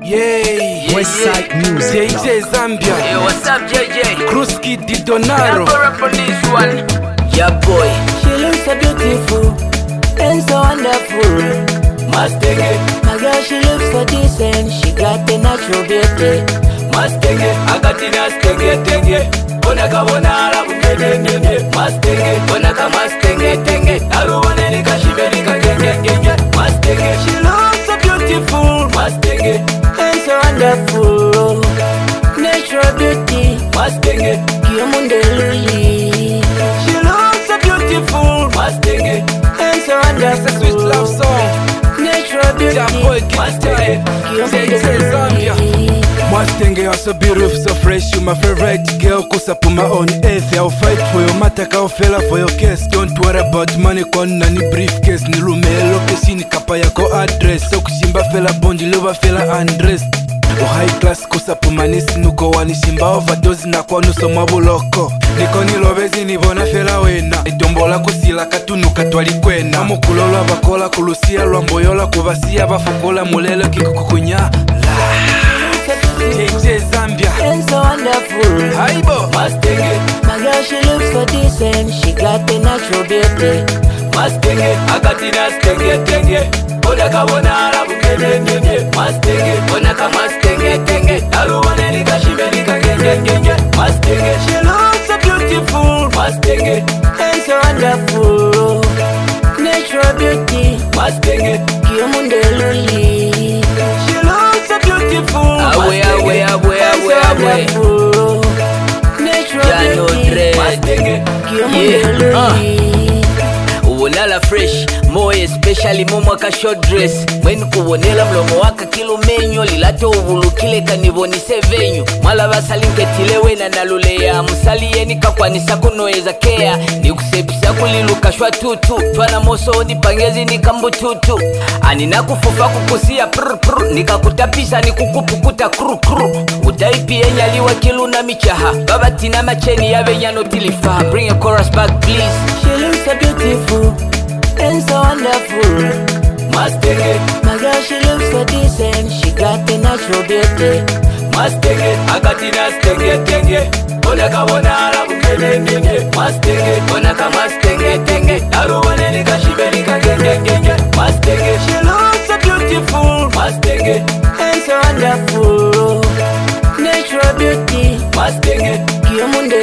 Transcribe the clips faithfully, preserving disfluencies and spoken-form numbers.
Yay, Westside Music. J J Zambia. Hey, what's up, J J? Kruski Didonaro. Never for this one. Yeah, boy. She looks so beautiful and so wonderful. Mustang, My girl, she looks so decent. She got the natural beauty. Mustang, I got the Mustang, tenge. Bonaka bonara, bunge, Mustang, bonaka Mustang, tenge. Aruwane ni kashiberi kagenge, Mustang. She looks so beautiful Mustang, and so wonderful. Natural beauty, Mustang, Kiyomunde Luli. She looks so beautiful. Mustang, And so That's a sweet love wonderful. song. Natural Yeah, beauty, boy, get started. J J Zambia. Mustang, you're so beautiful, so fresh. You're my favorite girl, cause I put my own earth. I'll fight for your matter, I'll fail for your case. Don't worry about money, con nani briefcase. Nilume location, kapa yako address. So kushimba fela bondi, lova fela undressed. O high class kusa pumanisi nuko wanishimba overdose na kwa nuso mwabuloko. Niko nilobezi nibona fela wena. Idombola kusila katunuka twali kwena. Mukulolwa bakola kulusia lwamboyola kubasia bafukola mulele kikukukunya. J J Zambia. and so wonderful. Haibo. Mustang, My girl, she looks so decent. She got the natural beauty. Mustang, I got the Mustang, tenge. Bonaka bonara, bunge, Mustang, bonaka Mustang, tenge. Aruwane ni kashiberi kagenge, Mustang. She looks so beautiful Mustang, and so wonderful. Natural beauty, Mustang, Kiyomunde Luli. She looks so beautiful. awe awe awe awe awe. Natural Ya no beauty, dread. Kiyomunde Yeah, uh. Luli. Ulala fresh, moye especially momo ka short dress. Mweni kubonela mlomo waka kilo menyo. Lilato uvulukile kanivonise venyu. Mwala basalinke tilewe na nalule ya musali yeni kakwanisa kunoeza kea. Ni kusepisa kuliluka shwa tutu. Twana moso ni pangezi ni kambu tutu. Anina kufufa kukusia prr prr. Nika kutapisa ni kukupukuta kru kru. Utaipi enya liwa kilu na michaha. Baba tina macheni ya venyano tilifa. Bring a chorus back please. She looks so beautiful and so wonderful. Mustang, My girl, she looks so decent. She got the natural beauty. Mustang, I got the Mustang, tenge. Bonaka bonara, bunge, Mustang, bonaka Mustang, tenge. Aruwane ni kashiberi kagenge, Mustang. She looks so beautiful Mustang, and so wonderful. Natural beauty, Mustang, Kiyomunde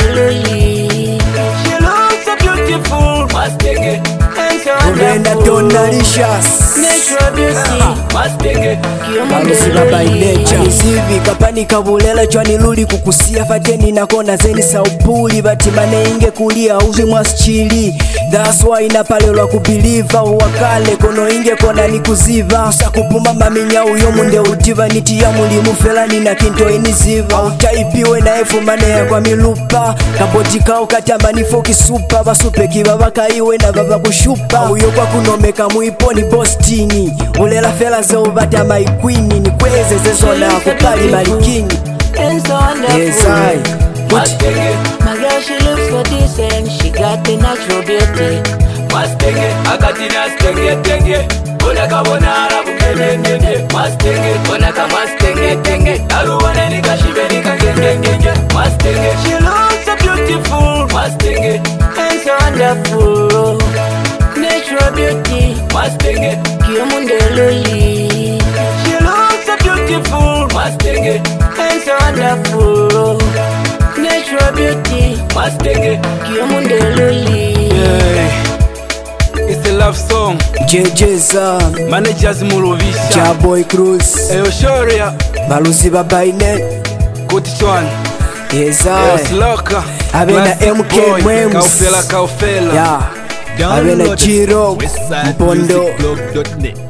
Luli. She looks so beautiful. Mustang, And so Brenda wonderful. Donalicious. Natural beauty, Mustang, Kiyomunde Balusiba by nature. Luli. Nisivi kapani kabulela chwani luli kukusia fateni na kona zeni saupuli batimane inge kulia uvi mwasichili. That's why inapalelwa kubiliva uwakale kono inge kona ni kuziva. Usakupuma maminya uyo munde utiva niti ya mulimu felani na kinto iniziva. Utaipiwe na efu mane ya kwa milupa. Kaboti kao katamba nifo kisupa. Basupe kiba baka iwe na baba kushupa. Uyo kwa kunomeka muiponi bostini. Ulela fela zo ubata maikwini. Ni kweze zezona kupali malikini. And so wonderful. Yes I Mustang, My girl, she looks so decent. She got the natural beauty. Mustang, I got the Mustang, tenge. Bonaka bonara, bunge, Mustang, bonaka Mustang, tenge. Aruwane ni kashiberi kagenge, Mustang. She looks so beautiful Mustang, and so wonderful. Natural beauty, Mustang, Kiyomunde Luli. She looks so beautiful. Mustang, And so wonderful. Natural beauty, Mustang, Kiyomunde Luli. Yeah. It's a love song. J J Zam Managers Muluvisha. Jaboy Cruz Eyo Shoria. Balusiba by net. Good one. Yes Eyo I Sloka. Abena Classic M K boy. Mwems. Kaufela Kaufela. Yeah Abena Jiro Mpondo westside music blog dot net.